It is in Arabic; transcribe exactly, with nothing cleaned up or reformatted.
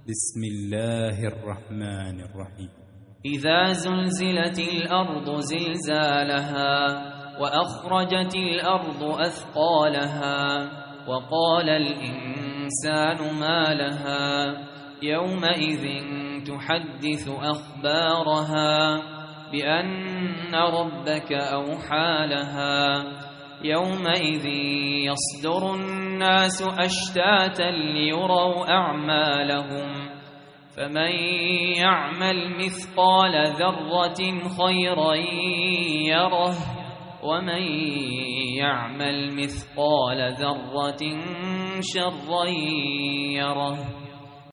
بسم الله الرحمن الرحيم. إذا زلزلت الأرض زلزالها وأخرجت الأرض أثقالها وقال الإنسان ما لها يومئذ تحدث أخبارها بأن ربك أوحى لها يومئذ يصدر الناس أشتاتا ليروا أعمالهم فمن يعمل مثقال ذرة خيرا يره ومن يعمل مثقال ذرة شرا يره.